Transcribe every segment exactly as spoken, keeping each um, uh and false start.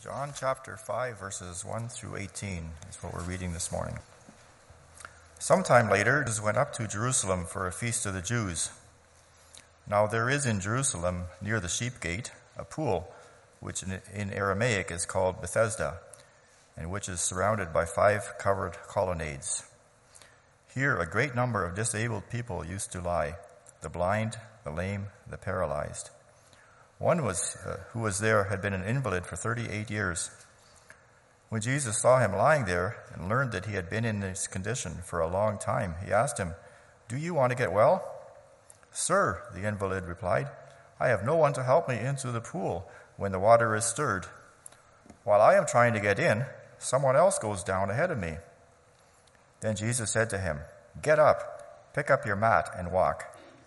John chapter five, verses one through eighteen is what we're reading this morning. Sometime later, Jesus went up to Jerusalem for a feast of the Jews. Now there is in Jerusalem, near the sheep gate, a pool, which in Aramaic is called Bethesda, and which is surrounded by five covered colonnades. Here a great number of disabled people used to lie, the blind, the lame, the paralyzed. One was uh, who was there had been an invalid for thirty-eight years. When Jesus saw him lying there and learned that he had been in this condition for a long time, he asked him, "Do you want to get well?" "Sir," the invalid replied, "I have no one to help me into the pool when the water is stirred. While I am trying to get in, someone else goes down ahead of me." Then Jesus said to him, "Get up, pick up your mat and walk."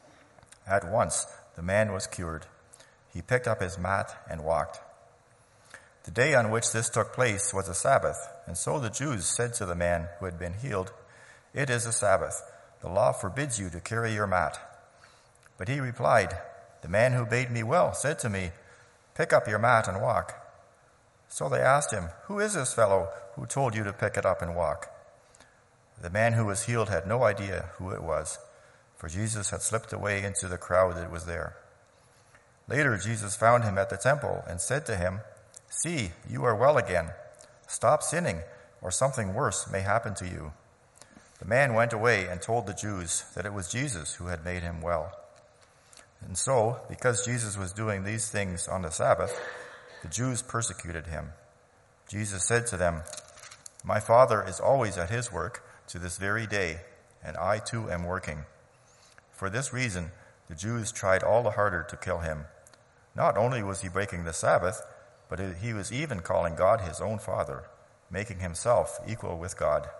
At once the man was cured. He picked up his mat and walked. The day on which this took place was a Sabbath, and so the Jews said to the man who had been healed, "It is a Sabbath. The law forbids you to carry your mat." But he replied, "The man who bade me well said to me, 'Pick up your mat and walk.'" So they asked him, "Who is this fellow who told you to pick it up and walk?" The man who was healed had no idea who it was, for Jesus had slipped away into the crowd that was there. Later, Jesus found him at the temple and said to him, "See, you are well again. Stop sinning, or something worse may happen to you." The man went away and told the Jews that it was Jesus who had made him well. And so, because Jesus was doing these things on the Sabbath, the Jews persecuted him. Jesus said to them, "My Father is always at his work to this very day, and I too am working." For this reason, the Jews tried all the harder to kill him. Not only was he breaking the Sabbath, but he was even calling God his own Father, making himself equal with God.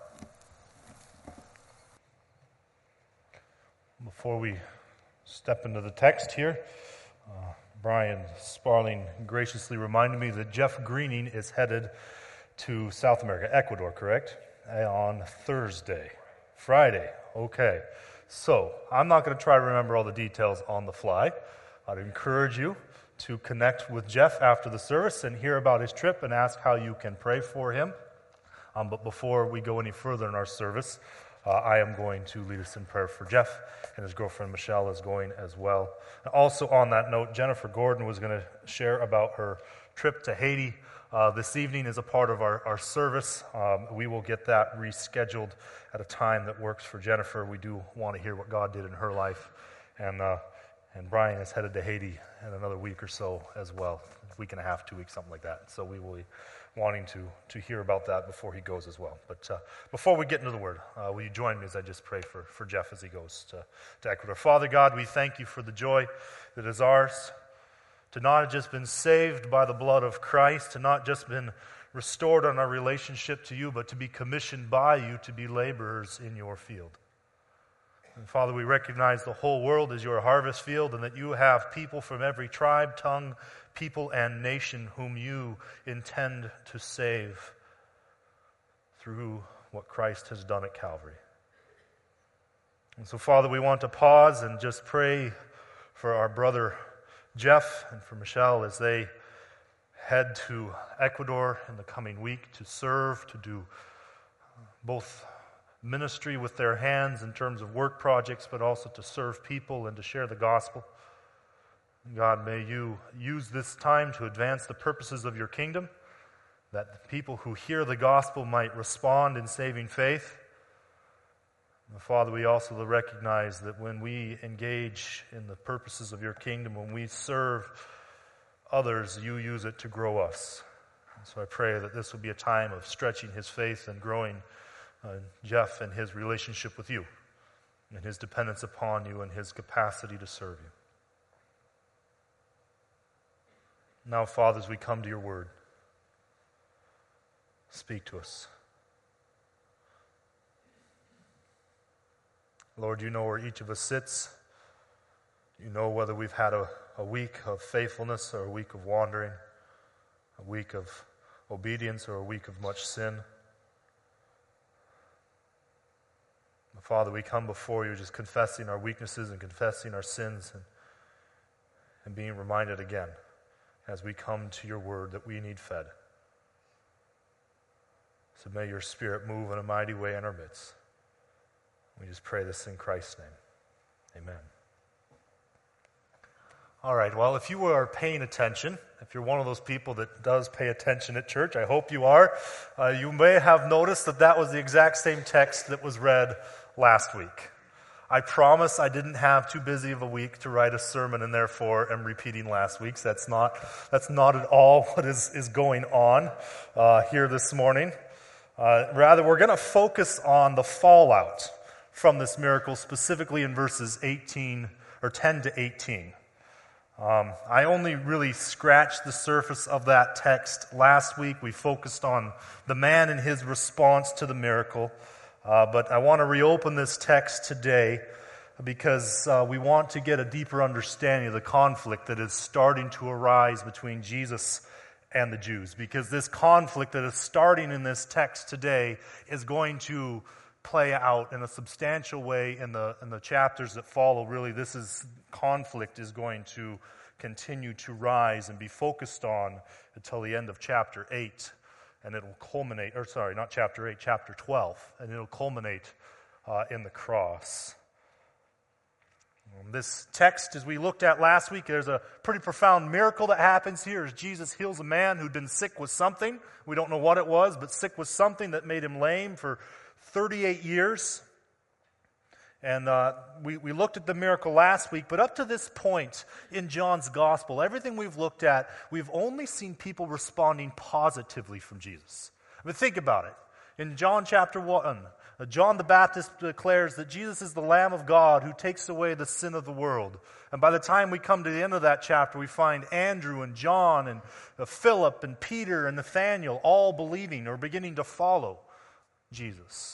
Before we step into the text here, uh, Brian Sparling graciously reminded me that Jeff Greening is headed to South America, Ecuador, correct? On Thursday. Friday, okay. So, I'm not going to try to remember all the details on the fly. I'd encourage you to connect with Jeff after the service and hear about his trip and ask how you can pray for him. Um, but before we go any further in our service, uh, I am going to lead us in prayer for Jeff, and his girlfriend Michelle is going as well. Also on that note, Jennifer Gordon was going to share about her trip to Haiti uh, this evening as a part of our, our service. Um, we will get that rescheduled at a time that works for Jennifer. We do want to hear what God did in her life, and uh, and Brian is headed to Haiti in another week or so as well, a week and a half, two weeks, something like that. So we will be wanting to, to hear about that before he goes as well. But uh, before we get into the Word, uh, will you join me as I just pray for, for Jeff as he goes to, to Ecuador. Father God, we thank you for the joy that is ours, to not have just been saved by the blood of Christ, to not just been restored on our relationship to you, but to be commissioned by you to be laborers in your field. And Father, we recognize the whole world is your harvest field, and that you have people from every tribe, tongue, people, and nation whom you intend to save through what Christ has done at Calvary. And so, Father, we want to pause and just pray for our brother Jeff and for Michelle as they head to Ecuador in the coming week to serve, to do both ministry with their hands in terms of work projects, but also to serve people and to share the gospel. God, may you use this time to advance the purposes of your kingdom, that the people who hear the gospel might respond in saving faith. And Father, we also recognize that when we engage in the purposes of your kingdom, when we serve others, you use it to grow us. And so I pray that this will be a time of stretching his faith and growing Uh, Jeff and his relationship with you, and his dependence upon you, and his capacity to serve you. Now, Father, as we come to your word, speak to us. Lord, you know where each of us sits. You know whether we've had a, a week of faithfulness or a week of wandering, a week of obedience or a week of much sin. Father, we come before you just confessing our weaknesses and confessing our sins and, and being reminded again as we come to your word that we need fed. So may your Spirit move in a mighty way in our midst. We just pray this in Christ's name. Amen. All right, well, if you are paying attention, if you're one of those people that does pay attention at church, I hope you are, uh, you may have noticed that that was the exact same text that was read last week. I promise I didn't have too busy of a week to write a sermon and therefore am repeating last week's. That's not, that's not at all what is, is going on uh, here this morning. Uh, rather, we're going to focus on the fallout from this miracle, specifically in verses eighteen or ten to eighteen. Um, I only really scratched the surface of that text last week. We focused on the man and his response to the miracle. Uh, but I want to reopen this text today because uh, we want to get a deeper understanding of the conflict that is starting to arise between Jesus and the Jews. Because this conflict that is starting in this text today is going to play out in a substantial way in the in the chapters that follow. Really, this is conflict is going to continue to rise and be focused on until the end of chapter eight. And it will culminate, or sorry, not chapter eight, chapter twelve, and it will culminate uh, in the cross. Um, this text, as we looked at last week, there's a pretty profound miracle that happens here as Jesus heals a man who'd been sick with something. We don't know what it was, but sick with something that made him lame for thirty-eight years. And uh, we, we looked at the miracle last week, but up to this point in John's gospel, everything we've looked at, we've only seen people responding positively from Jesus. I mean, think about it. In John chapter one, uh, John the Baptist declares that Jesus is the Lamb of God who takes away the sin of the world. And by the time we come to the end of that chapter, we find Andrew and John and uh, Philip and Peter and Nathanael all believing or beginning to follow Jesus.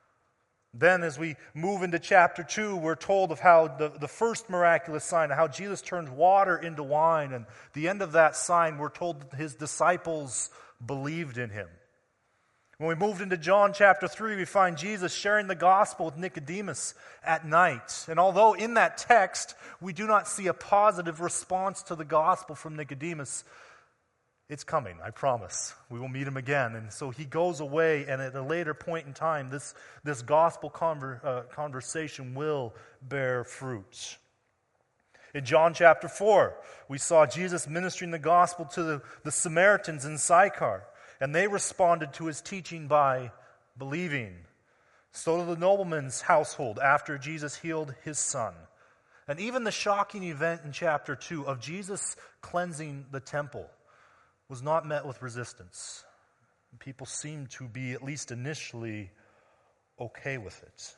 Then as we move into chapter two, we're told of how the, the first miraculous sign, how Jesus turns water into wine. And the end of that sign, we're told that his disciples believed in him. When we moved into John chapter three, we find Jesus sharing the gospel with Nicodemus at night. And although in that text, we do not see a positive response to the gospel from Nicodemus, it's coming, I promise. We will meet him again. And so he goes away, and at a later point in time, this, this gospel conver, uh, conversation will bear fruit. In John chapter four, we saw Jesus ministering the gospel to the, the Samaritans in Sychar, and they responded to his teaching by believing. So to the nobleman's household after Jesus healed his son. And even the shocking event in chapter two of Jesus cleansing the temple was not met with resistance. People seemed to be, at least initially, okay with it.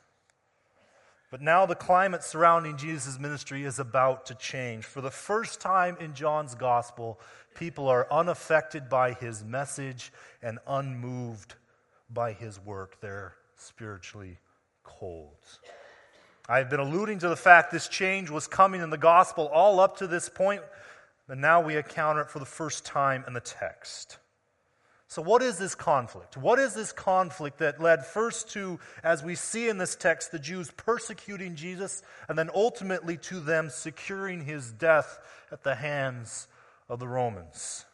But now the climate surrounding Jesus' ministry is about to change. For the first time in John's gospel, people are unaffected by his message and unmoved by his work. They're spiritually cold. I've been alluding to the fact this change was coming in the gospel all up to this point, and now we encounter it for the first time in the text. So what is this conflict? What is this conflict that led first to, as we see in this text, the Jews persecuting Jesus, and then ultimately to them securing his death at the hands of the Romans?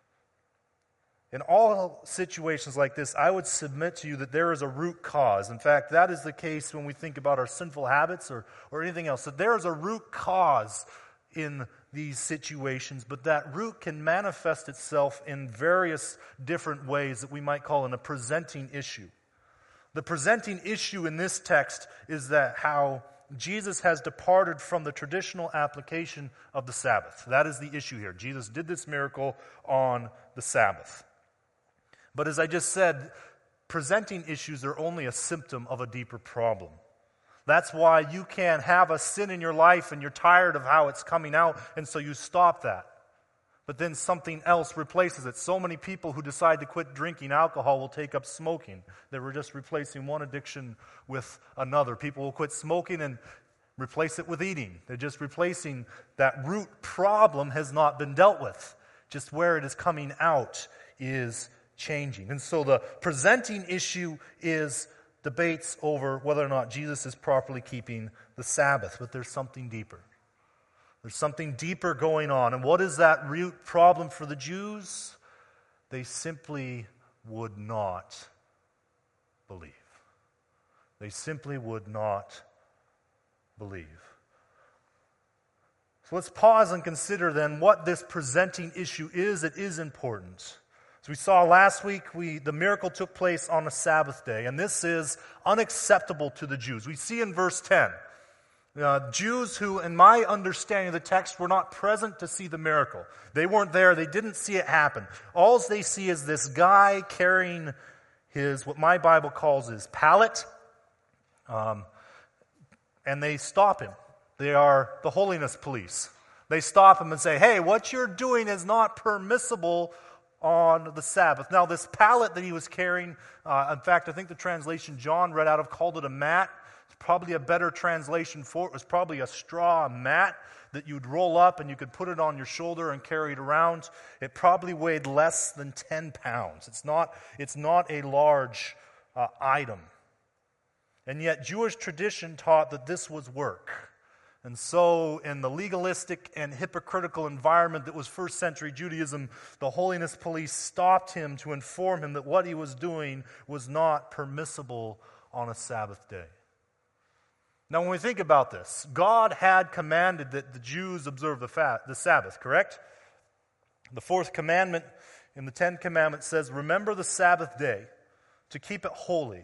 In all situations like this, I would submit to you that there is a root cause. In fact, that is the case when we think about our sinful habits or, or anything else, that there is a root cause in these situations, but that root can manifest itself in various different ways that we might call in a presenting issue. The presenting issue in this text is that how Jesus has departed from the traditional application of the Sabbath. That is the issue here. Jesus did this miracle on the Sabbath. But as I just said, presenting issues are only a symptom of a deeper problem. That's why you can have a sin in your life and you're tired of how it's coming out, and so you stop that. But then something else replaces it. So many people who decide to quit drinking alcohol will take up smoking. They were just replacing one addiction with another. People will quit smoking and replace it with eating. They're just replacing that root problem has not been dealt with. Just where it is coming out is changing. And so the presenting issue is debates over whether or not Jesus is properly keeping the Sabbath. But there's something deeper. There's something deeper going on. And what is that root problem for the Jews? They simply would not believe. They simply would not believe. So let's pause and consider then what this presenting issue is. It is important. As we saw last week, we, the miracle took place on a Sabbath day, and this is unacceptable to the Jews. We see in verse ten, uh, Jews who, in my understanding of the text, were not present to see the miracle. They weren't there. They didn't see it happen. All they see is this guy carrying his, what my Bible calls his pallet, um, and they stop him. They are the holiness police. They stop him and say, hey, what you're doing is not permissible on the Sabbath. Now, this pallet that he was carrying, uh, in fact, I think the translation John read out of called it a mat. It's probably a better translation for it. It was probably a straw mat that you'd roll up and you could put it on your shoulder and carry it around. It probably weighed less than ten pounds. It's not, it's not a large uh, item. And yet Jewish tradition taught that this was work. And so in the legalistic and hypocritical environment that was first century Judaism, the holiness police stopped him to inform him that what he was doing was not permissible on a Sabbath day. Now when we think about this, God had commanded that the Jews observe the, fa- the Sabbath, correct? The fourth commandment in the Ten Commandments says, remember the Sabbath day to keep it holy.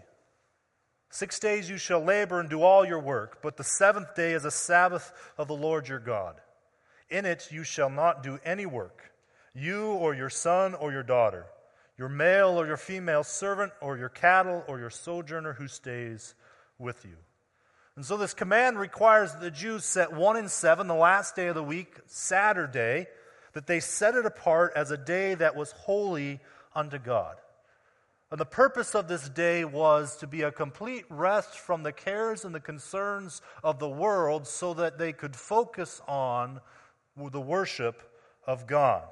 Six days you shall labor and do all your work, but the seventh day is a Sabbath of the Lord your God. In it you shall not do any work, you or your son or your daughter, your male or your female servant or your cattle or your sojourner who stays with you. And so this command requires that the Jews set one in seven, the last day of the week, Saturday, that they set it apart as a day that was holy unto God. And the purpose of this day was to be a complete rest from the cares and the concerns of the world so that they could focus on the worship of God.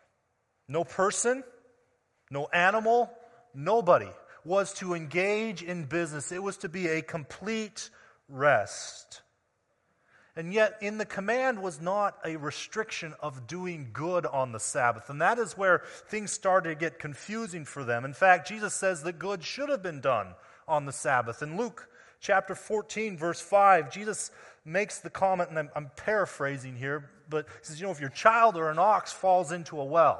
No person, no animal, nobody was to engage in business. It was to be a complete rest. And yet, in the command was not a restriction of doing good on the Sabbath. And that is where things started to get confusing for them. In fact, Jesus says that good should have been done on the Sabbath. In Luke chapter fourteen, verse five, Jesus makes the comment, and I'm, I'm paraphrasing here, but he says, you know, if your child or an ox falls into a well,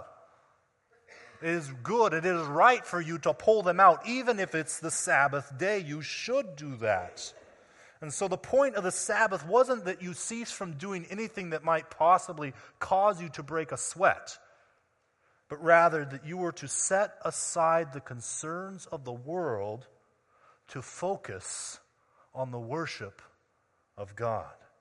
it is good, it is right for you to pull them out. Even if it's the Sabbath day, you should do that. And so the point of the Sabbath wasn't that you cease from doing anything that might possibly cause you to break a sweat, but rather that you were to set aside the concerns of the world to focus on the worship of God.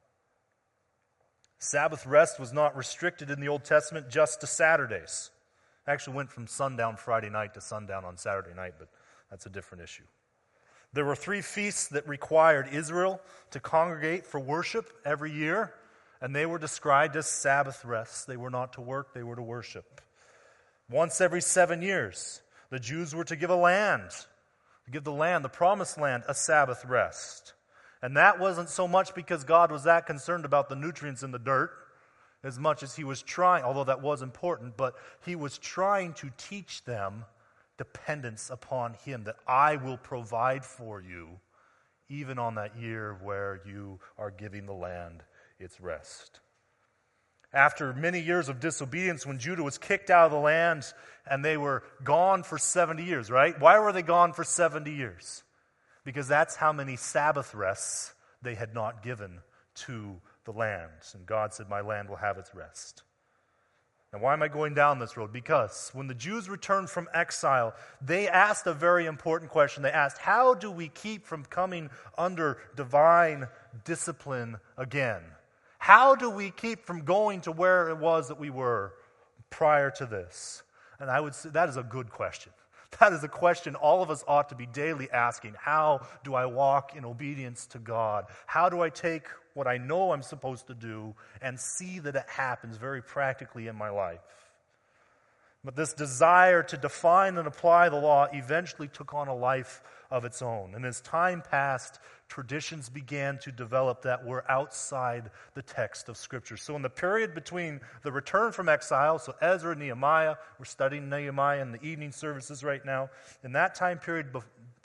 Sabbath rest was not restricted in the Old Testament just to Saturdays. It actually went from sundown Friday night to sundown on Saturday night, but that's a different issue. There were three feasts that required Israel to congregate for worship every year, and they were described as Sabbath rests. They were not to work, they were to worship. Once every seven years, the Jews were to give a land, to give the land, the promised land, a Sabbath rest. And that wasn't so much because God was that concerned about the nutrients in the dirt, as much as he was trying, although that was important, but he was trying to teach them dependence upon him, that I will provide for you even on that year where you are giving the land its rest. After many years of disobedience, when Judah was kicked out of the land and they were gone for seventy years, right? Why were they gone for seventy years? Because that's how many Sabbath rests they had not given to the land. And God said, my land will have its rest. Now, why am I going down this road? Because when the Jews returned from exile, they asked a very important question. They asked, how do we keep from coming under divine discipline again? How do we keep from going to where it was that we were prior to this? And I would say that is a good question. That is a question all of us ought to be daily asking. How do I walk in obedience to God? How do I take what I know I'm supposed to do and see that it happens very practically in my life? But this desire to define and apply the law eventually took on a life of its own. And as time passed, traditions began to develop that were outside the text of Scripture. So in the period between the return from exile, so Ezra and Nehemiah, we're studying Nehemiah in the evening services right now, in that time period be-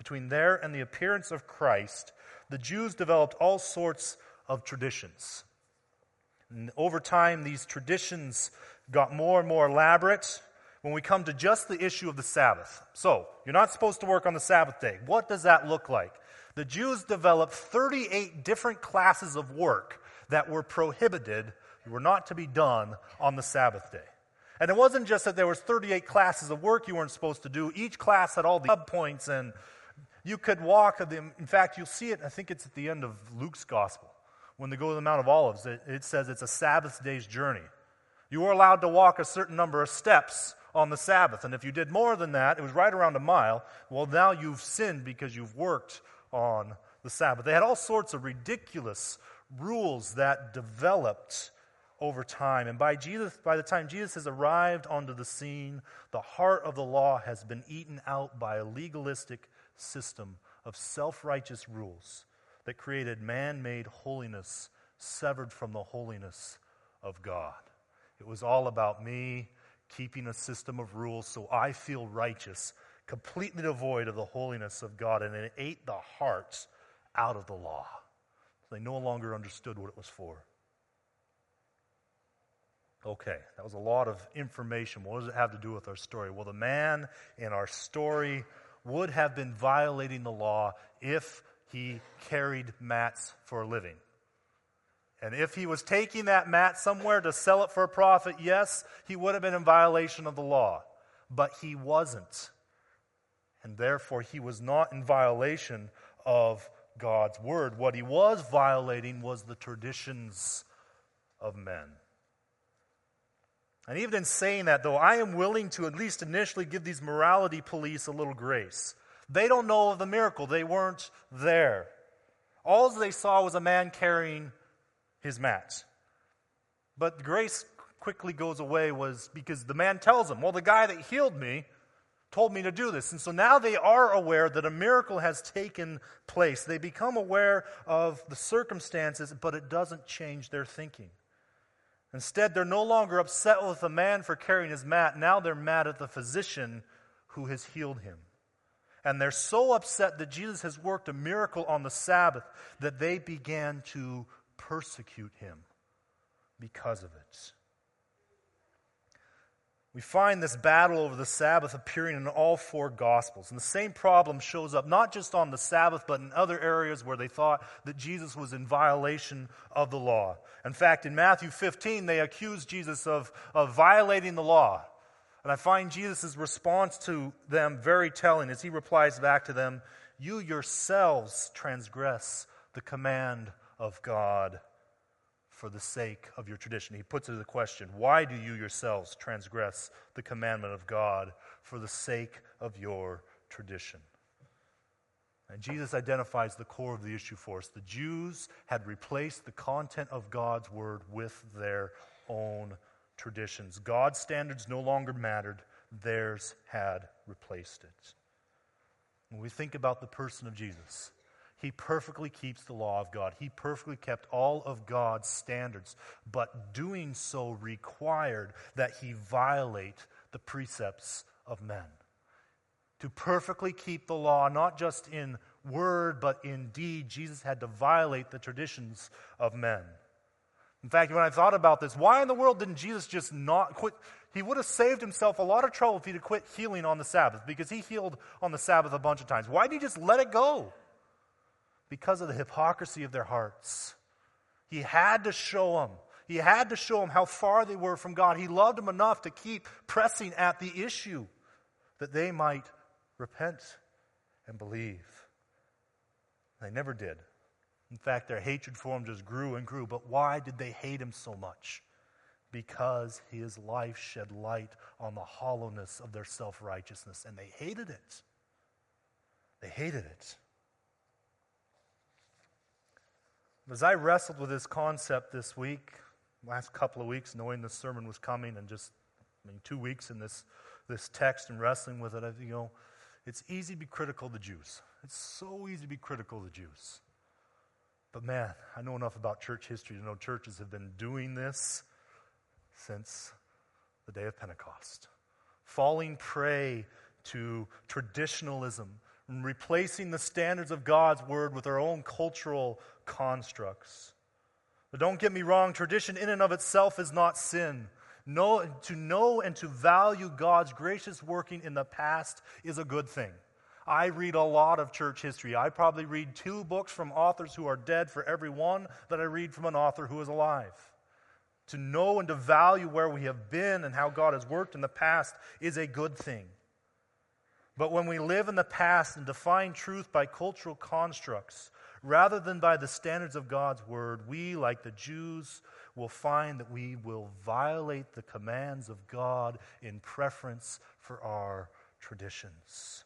between there and the appearance of Christ, the Jews developed all sorts of traditions. And over time, these traditions got more and more elaborate when we come to just the issue of the Sabbath. So, you're not supposed to work on the Sabbath day. What does that look like? The Jews developed thirty-eight different classes of work that were prohibited, were not to be done on the Sabbath day. And it wasn't just that there was thirty-eight classes of work you weren't supposed to do. Each class had all the subpoints, and you could walk. In fact, you'll see it, I think it's at the end of Luke's Gospel. When they go to the Mount of Olives, it, it says it's a Sabbath day's journey. You were allowed to walk a certain number of steps on the Sabbath, and if you did more than that, it was right around a mile, well, now you've sinned because you've worked on the Sabbath. They had all sorts of ridiculous rules that developed over time. And by Jesus, by the time Jesus has arrived onto the scene, the heart of the law has been eaten out by a legalistic system of self-righteous rules that created man-made holiness severed from the holiness of God. It was all about me keeping a system of rules so I feel righteous, completely devoid of the holiness of God, and it ate the hearts out of the law. They no longer understood what it was for. Okay, that was a lot of information. What does it have to do with our story? Well, the man in our story would have been violating the law if he carried mats for a living. And if he was taking that mat somewhere to sell it for a profit, yes, he would have been in violation of the law. But he wasn't. And therefore, he was not in violation of God's word. What he was violating was the traditions of men. And even in saying that, though, I am willing to at least initially give these morality police a little grace. They don't know of the miracle. They weren't there. All they saw was a man carrying his mat. But the grace quickly goes away was because the man tells him, well, the guy that healed me told me to do this. And so now they are aware that a miracle has taken place. They become aware of the circumstances, but it doesn't change their thinking. Instead, they're no longer upset with the man for carrying his mat. Now they're mad at the physician who has healed him. And they're so upset that Jesus has worked a miracle on the Sabbath that they began to persecute him because of it. We find this battle over the Sabbath appearing in all four Gospels. And the same problem shows up not just on the Sabbath, but in other areas where they thought that Jesus was in violation of the law. In fact, in Matthew fifteen, they accused Jesus of, of violating the law. And I find Jesus' response to them very telling as he replies back to them, "You yourselves transgress the command of God for the sake of your tradition." He puts it as a question, why do you yourselves transgress the commandment of God for the sake of your tradition? And Jesus identifies the core of the issue for us. The Jews had replaced the content of God's word with their own traditions. God's standards no longer mattered. Theirs had replaced it. When we think about the person of Jesus, he perfectly keeps the law of God. He perfectly kept all of God's standards, but doing so required that he violate the precepts of men. To perfectly keep the law, not just in word, but in deed, Jesus had to violate the traditions of men. In fact, when I thought about this, why in the world didn't Jesus just not quit? He would have saved himself a lot of trouble if he'd have quit healing on the Sabbath, because he healed on the Sabbath a bunch of times. Why didn't he just let it go? Because of the hypocrisy of their hearts. He had to show them. He had to show them how far they were from God. He loved them enough to keep pressing at the issue that they might repent and believe. They never did. In fact, their hatred for him just grew and grew. But why did they hate him so much? Because his life shed light on the hollowness of their self-righteousness, and they hated it. They hated it. As I wrestled with this concept this week, last couple of weeks, knowing this sermon was coming, and just I mean, two weeks in this, this text and wrestling with it, I think, you know, it's easy to be critical of the Jews. It's so easy to be critical of the Jews. But man, I know enough about church history to know churches have been doing this since the day of Pentecost. Falling prey to traditionalism, and replacing the standards of God's word with our own cultural constructs. But don't get me wrong, tradition in and of itself is not sin. Know, to know and to value God's gracious working in the past is a good thing. I read a lot of church history. I probably read two books from authors who are dead for every one that I read from an author who is alive. To know and to value where we have been and how God has worked in the past is a good thing. But when we live in the past and define truth by cultural constructs, rather than by the standards of God's word, we, like the Jews, will find that we will violate the commands of God in preference for our traditions.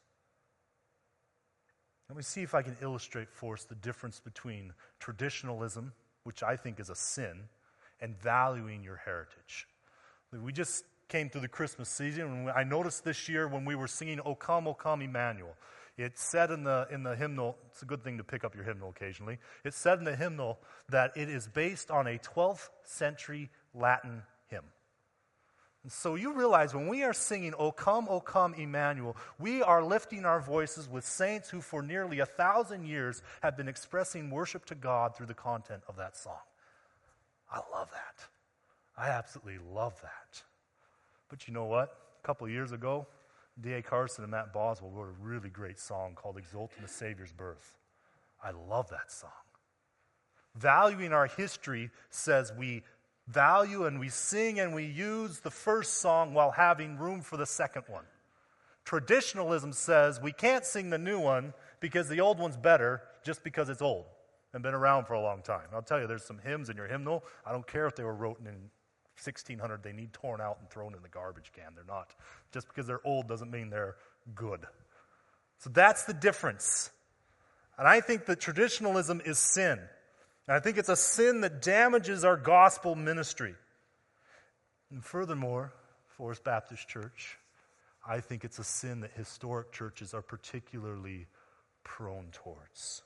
Let me see if I can illustrate for us the difference between traditionalism, which I think is a sin, and valuing your heritage. We just came through the Christmas season, and I noticed this year when we were singing O Come, O Come, Emmanuel, it said in the in the hymnal, it's a good thing to pick up your hymnal occasionally, it said in the hymnal that it is based on a twelfth century Latin hymn. And so you realize when we are singing O Come, O Come, Emmanuel, we are lifting our voices with saints who for nearly a thousand years have been expressing worship to God through the content of that song. I love that. I absolutely love that. But you know what? A couple of years ago, D A Carson and Matt Boswell wrote a really great song called Exult in the Savior's Birth. I love that song. Valuing our history says we value and we sing and we use the first song while having room for the second one. Traditionalism says we can't sing the new one because the old one's better just because it's old and been around for a long time. I'll tell you, there's some hymns in your hymnal. I don't care if they were written in sixteen hundred, they need torn out and thrown in the garbage can. They're not. Just because they're old doesn't mean they're good. So that's the difference. And I think that traditionalism is sin. And I think it's a sin that damages our gospel ministry. And furthermore, Forest Baptist Church, I think it's a sin that historic churches are particularly prone towards.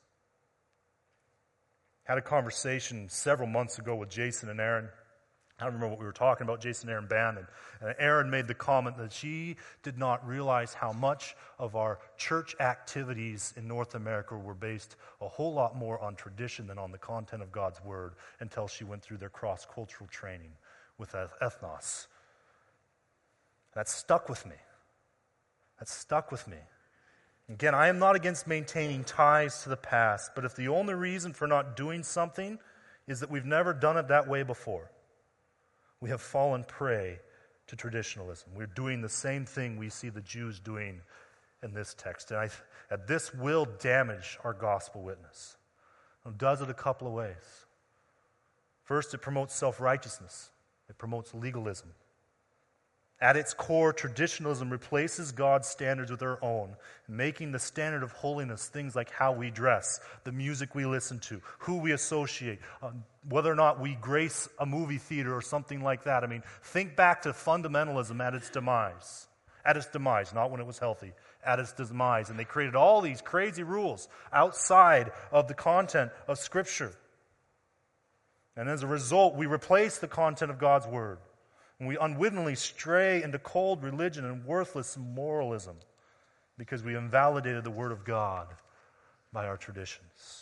Had a conversation several months ago with Jason and Aaron. I don't remember what we were talking about, Jason and Aaron Band, and, and Aaron made the comment that she did not realize how much of our church activities in North America were based a whole lot more on tradition than on the content of God's Word until she went through their cross-cultural training with ethnos. That stuck with me. That stuck with me. Again, I am not against maintaining ties to the past, but if the only reason for not doing something is that we've never done it that way before, we have fallen prey to traditionalism. We're doing the same thing we see the Jews doing in this text. And, I, and this will damage our gospel witness. It does it a couple of ways. First, it promotes self-righteousness. It promotes legalism. At its core, traditionalism replaces God's standards with our own, making the standard of holiness things like how we dress, the music we listen to, who we associate, um, whether or not we grace a movie theater or something like that. I mean, think back to fundamentalism at its demise. At its demise, not when it was healthy, at its demise. And they created all these crazy rules outside of the content of Scripture. And as a result, we replace the content of God's Word. And we unwittingly stray into cold religion and worthless moralism because we invalidated the Word of God by our traditions.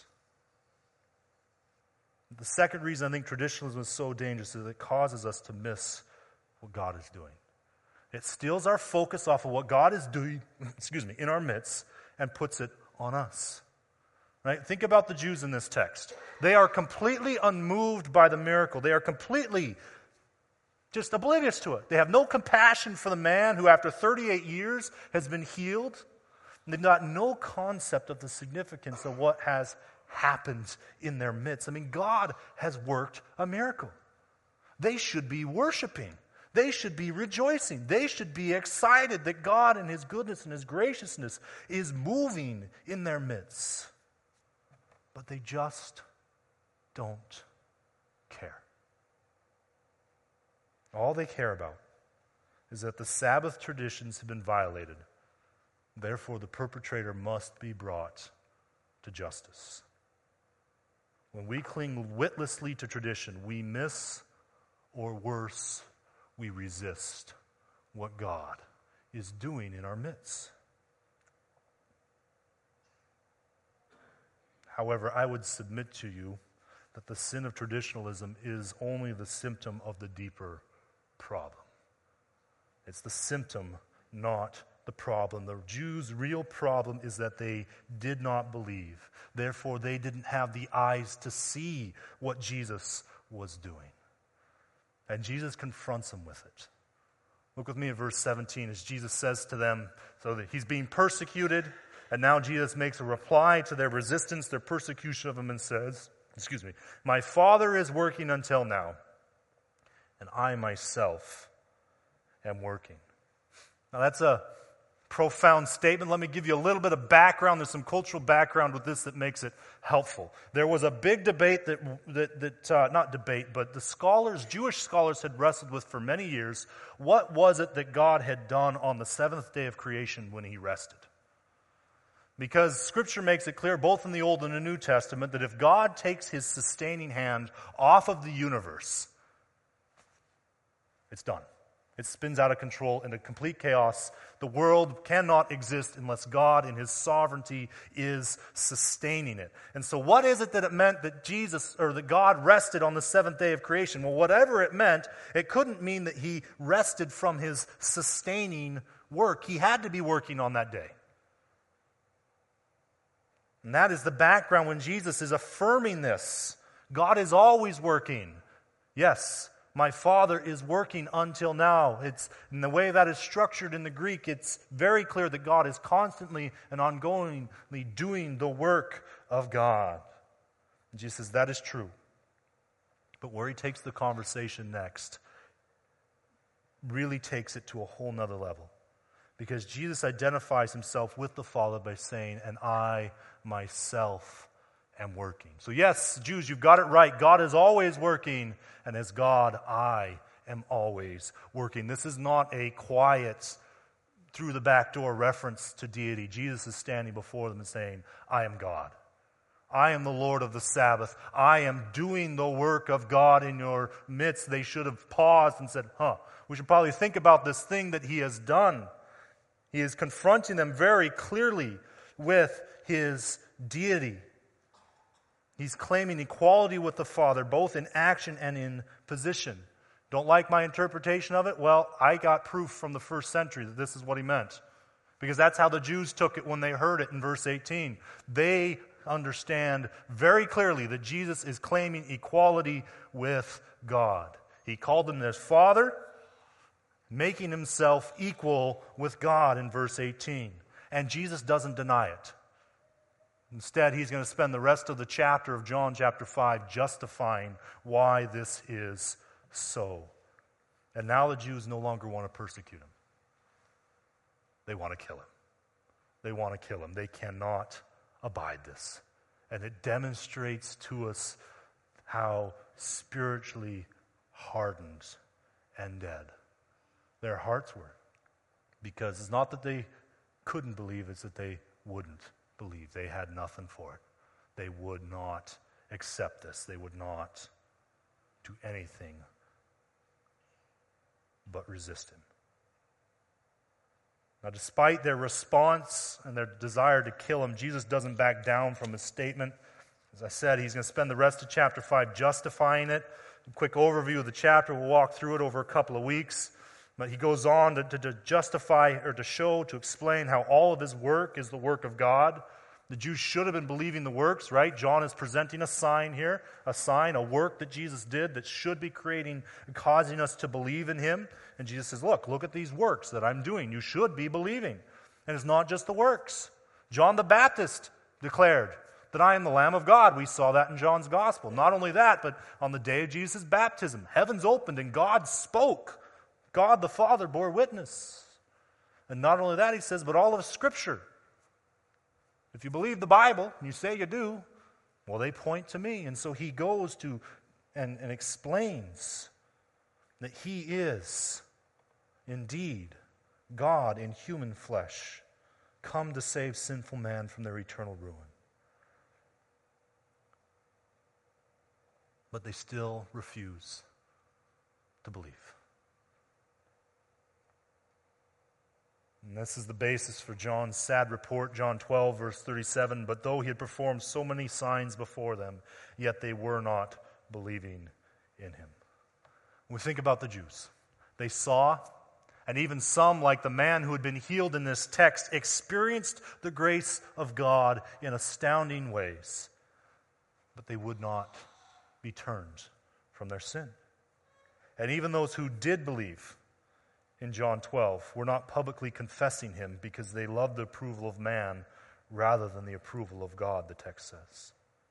The second reason I think traditionalism is so dangerous is that it causes us to miss what God is doing. It steals our focus off of what God is doing, excuse me, in our midst and puts it on us. Right? Think about the Jews in this text. They are completely unmoved by the miracle. They are completely just oblivious to it. They have no compassion for the man who after thirty-eight years has been healed. And they've got no concept of the significance of what has happened in their midst. I mean, God has worked a miracle. They should be worshiping. They should be rejoicing. They should be excited that God in His goodness and His graciousness is moving in their midst. But they just don't care. All they care about is that the Sabbath traditions have been violated. Therefore, the perpetrator must be brought to justice. When we cling witlessly to tradition, we miss, or worse, we resist what God is doing in our midst. However, I would submit to you that the sin of traditionalism is only the symptom of the deeper problem. It's the symptom, not the problem. The Jews' real problem is that they did not believe. Therefore, they didn't have the eyes to see what Jesus was doing. And Jesus confronts them with it. Look with me at verse seventeen as Jesus says to them, so that he's being persecuted, and now Jesus makes a reply to their resistance, their persecution of him, and says, excuse me, my Father is working until now, and I myself am working. Now that's a profound statement. Let me give you a little bit of background. There's some cultural background with this that makes it helpful. There was a big debate that, that, that uh, not debate, but the scholars, Jewish scholars had wrestled with for many years. What was it that God had done on the seventh day of creation when he rested? Because Scripture makes it clear, both in the Old and the New Testament, that if God takes his sustaining hand off of the universe, it's done. It spins out of control into complete chaos. The world cannot exist unless God in his sovereignty is sustaining it. And so what is it that it meant that Jesus, or that God rested on the seventh day of creation? Well, whatever it meant, it couldn't mean that he rested from his sustaining work. He had to be working on that day. And that is the background when Jesus is affirming this. God is always working. Yes, my Father is working until now. It's in the way that is structured in the Greek, it's very clear that God is constantly and ongoingly doing the work of God. And Jesus says that is true. But where he takes the conversation next really takes it to a whole nother level. Because Jesus identifies himself with the Father by saying, and I myself am working. So yes, Jews, you've got it right. God is always working, and as God, I am always working. This is not a quiet, through the back door reference to deity. Jesus is standing before them and saying, I am God. I am the Lord of the Sabbath. I am doing the work of God in your midst. They should have paused and said, huh, we should probably think about this thing that he has done. He is confronting them very clearly with his deity. He's claiming equality with the Father, both in action and in position. Don't like my interpretation of it? Well, I got proof from the first century that this is what he meant. Because that's how the Jews took it when they heard it in verse eighteen. They understand very clearly that Jesus is claiming equality with God. He called him his Father, making himself equal with God in verse eighteen. And Jesus doesn't deny it. Instead, he's going to spend the rest of the chapter of John chapter five justifying why this is so. And now the Jews no longer want to persecute him. They want to kill him. They want to kill him. They cannot abide this. And it demonstrates to us how spiritually hardened and dead their hearts were. Because it's not that they couldn't believe, it's that they wouldn't believe. They had nothing for it. They would not accept this. They would not do anything but resist him. Now, despite their response and their desire to kill him, Jesus doesn't back down from his statement. As I said, he's going to spend the rest of chapter five justifying it. A quick overview of the chapter. We'll walk through it over a couple of weeks. But he goes on to, to, to justify or to show, to explain how all of his work is the work of God. The Jews should have been believing the works, right? John is presenting a sign here, a sign, a work that Jesus did that should be creating, causing us to believe in him. And Jesus says, look, look at these works that I'm doing. You should be believing. And it's not just the works. John the Baptist declared that I am the Lamb of God. We saw that in John's Gospel. Not only that, but on the day of Jesus' baptism, heavens opened and God spoke. God the Father bore witness. And not only that, he says, but all of Scripture. If you believe the Bible, and you say you do, well, they point to me. And so he goes to and, and explains that he is indeed God in human flesh, come to save sinful man from their eternal ruin. But they still refuse to believe. And this is the basis for John's sad report, John twelve, verse thirty-seven. But though he had performed so many signs before them, yet they were not believing in him. When we think about the Jews, they saw, and even some, like the man who had been healed in this text, experienced the grace of God in astounding ways. But they would not be turned from their sin. And even those who did believe in John twelve were not publicly confessing him because they loved the approval of man rather than the approval of God, the text says.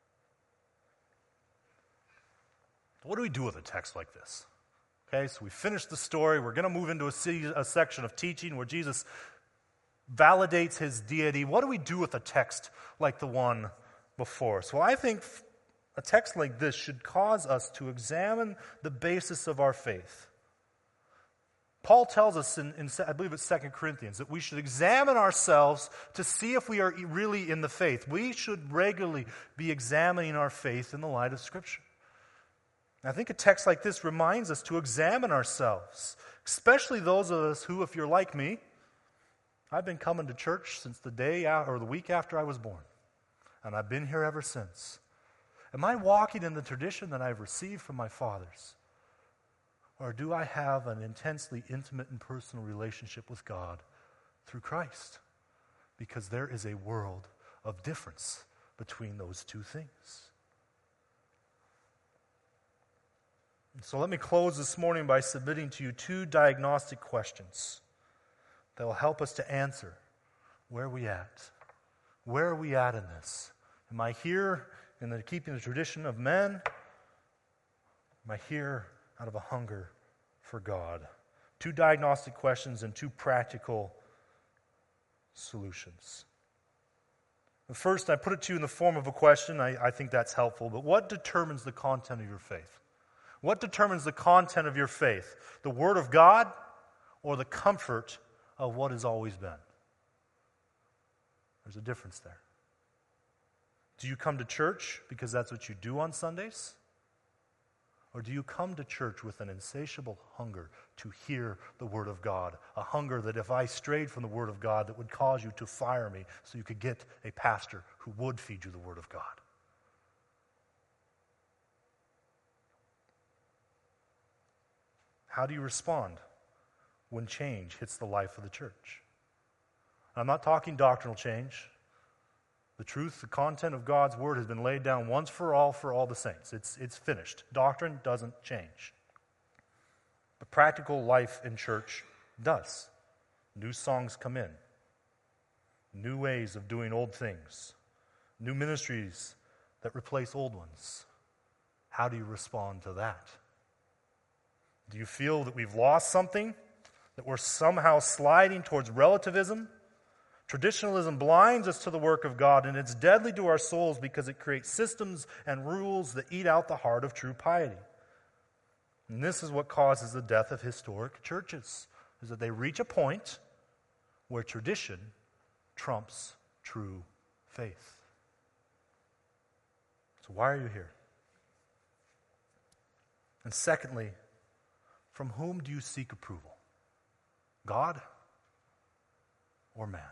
What do we do with a text like this? Okay, so we finished the story. We're going to move into a, se- a section of teaching where Jesus validates his deity. What do we do with a text like the one before us? Well, I think a text like this should cause us to examine the basis of our faith. Paul tells us in, in I believe it's Second Corinthians, that we should examine ourselves to see if we are really in the faith. We should regularly be examining our faith in the light of Scripture. And I think a text like this reminds us to examine ourselves, especially those of us who, if you're like me, I've been coming to church since the day or the week after I was born, and I've been here ever since. Am I walking in the tradition that I've received from my fathers? Or do I have an intensely intimate and personal relationship with God through Christ? Because there is a world of difference between those two things. So let me close this morning by submitting to you two diagnostic questions that will help us to answer where are we at? Where are we at in this? Am I here in the keeping the tradition of men? Am I here out of a hunger for God? Two diagnostic questions and two practical solutions. First, I put it to you in the form of a question. I, I think that's helpful. But what determines the content of your faith? What determines the content of your faith? The Word of God or the comfort of what has always been? There's a difference there. Do you come to church because that's what you do on Sundays? Or do you come to church with an insatiable hunger to hear the Word of God? A hunger that if I strayed from the Word of God, that would cause you to fire me so you could get a pastor who would feed you the Word of God. How do you respond when change hits the life of the church? I'm not talking doctrinal change. The truth, the content of God's Word has been laid down once for all for all the saints. It's, it's finished. Doctrine doesn't change. But practical life in church does. New songs come in. New ways of doing old things. New ministries that replace old ones. How do you respond to that? Do you feel that we've lost something? That we're somehow sliding towards relativism? Traditionalism blinds us to the work of God, and it's deadly to our souls because it creates systems and rules that eat out the heart of true piety. And this is what causes the death of historic churches, is that they reach a point where tradition trumps true faith. So why are you here? And secondly, from whom do you seek approval? God or man?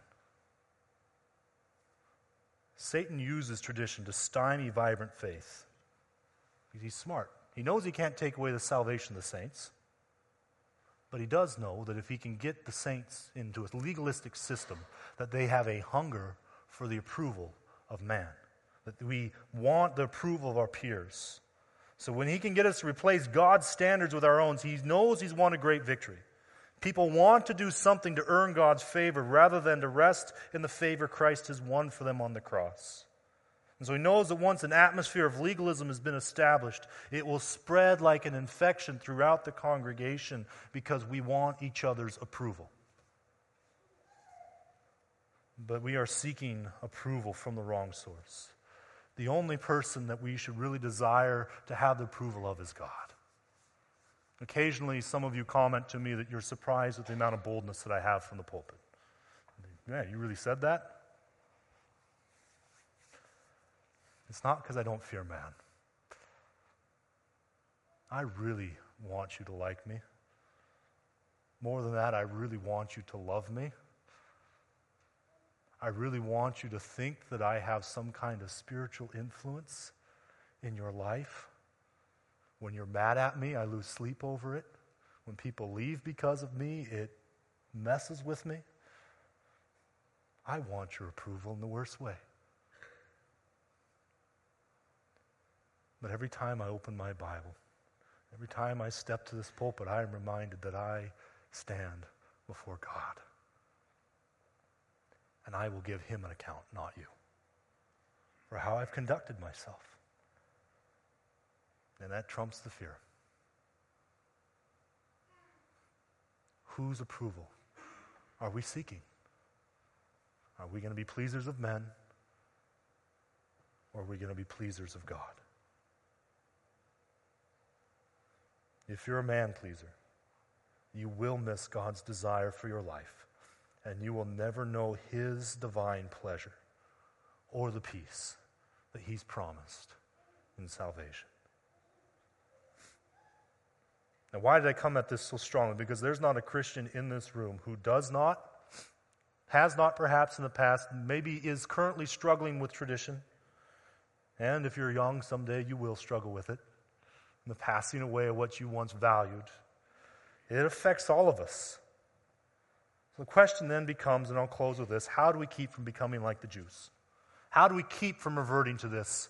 Satan uses tradition to stymie vibrant faith. He's smart. He knows he can't take away the salvation of the saints, but he does know that if he can get the saints into a legalistic system, that they have a hunger for the approval of man, that we want the approval of our peers. So when he can get us to replace God's standards with our own, he knows he's won a great victory. People want to do something to earn God's favor rather than to rest in the favor Christ has won for them on the cross. And so he knows that once an atmosphere of legalism has been established, it will spread like an infection throughout the congregation because we want each other's approval. But we are seeking approval from the wrong source. The only person that we should really desire to have the approval of is God. Occasionally, some of you comment to me that you're surprised at the amount of boldness that I have from the pulpit. Yeah, you really said that? It's not because I don't fear man. I really want you to like me. More than that, I really want you to love me. I really want you to think that I have some kind of spiritual influence in your life. When you're mad at me, I lose sleep over it. When people leave because of me, it messes with me. I want your approval in the worst way. But every time I open my Bible, every time I step to this pulpit, I am reminded that I stand before God. And I will give him an account, not you, for how I've conducted myself. And that trumps the fear. Whose approval are we seeking? Are we going to be pleasers of men, or are we going to be pleasers of God? If you're a man pleaser, you will miss God's desire for your life, and you will never know his divine pleasure or the peace that he's promised in salvation. Now, why did I come at this so strongly? Because there's not a Christian in this room who does not, has not perhaps in the past, maybe is currently struggling with tradition. And if you're young, someday you will struggle with it. The passing away of what you once valued. It affects all of us. So the question then becomes, and I'll close with this, how do we keep from becoming like the Jews? How do we keep from reverting to this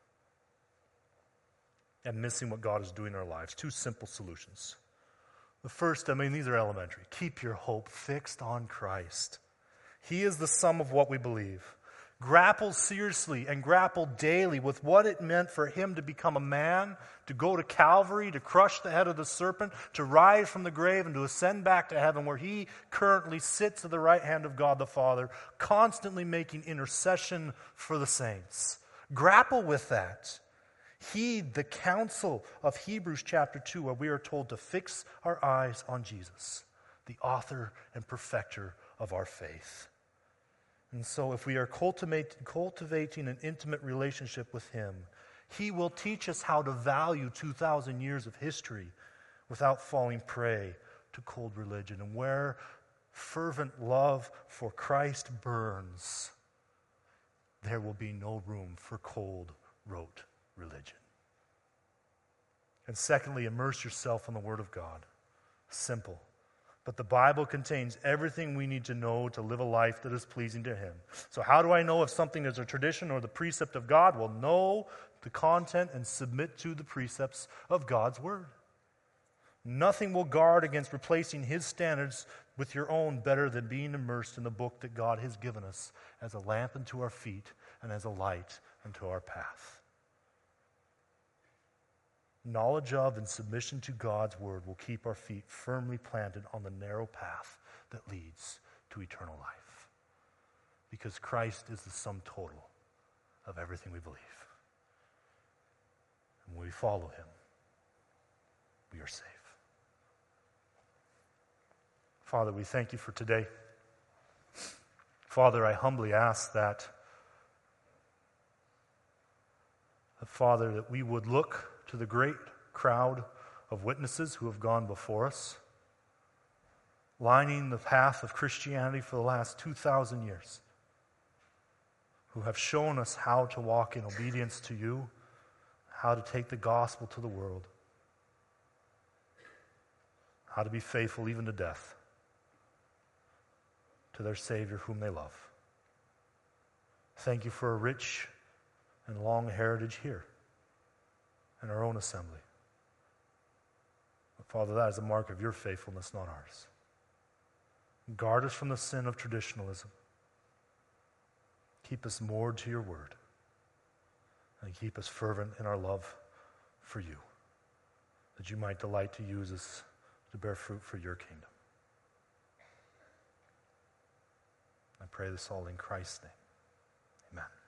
and missing what God is doing in our lives? Two simple solutions. The first, I mean, these are elementary. Keep your hope fixed on Christ. He is the sum of what we believe. Grapple seriously and grapple daily with what it meant for him to become a man, to go to Calvary, to crush the head of the serpent, to rise from the grave and to ascend back to heaven where he currently sits at the right hand of God the Father, constantly making intercession for the saints. Grapple with that. Heed the counsel of Hebrews chapter two, where we are told to fix our eyes on Jesus, the author and perfecter of our faith. And so if we are cultivate, cultivating an intimate relationship with him, he will teach us how to value two thousand years of history without falling prey to cold religion. And where fervent love for Christ burns, there will be no room for cold, rote religion. And secondly, immerse yourself in the Word of God. Simple. But the Bible contains everything we need to know to live a life that is pleasing to him. So how do I know if something is a tradition or the precept of God? Well, know the content and submit to the precepts of God's Word. Nothing will guard against replacing his standards with your own better than being immersed in the book that God has given us as a lamp unto our feet and as a light unto our path. Knowledge of and submission to God's Word will keep our feet firmly planted on the narrow path that leads to eternal life. Because Christ is the sum total of everything we believe. And when we follow him, we are safe. Father, we thank you for today. Father, I humbly ask that, that Father, that we would look to the great crowd of witnesses who have gone before us, lining the path of Christianity for the last two thousand years, who have shown us how to walk in obedience to you, how to take the gospel to the world, how to be faithful even to death to their Savior whom they love. Thank you for a rich and long heritage here in our own assembly. But Father, that is a mark of your faithfulness, not ours. Guard us from the sin of traditionalism. Keep us moored to your word. And keep us fervent in our love for you, that you might delight to use us to bear fruit for your kingdom. I pray this all in Christ's name. Amen.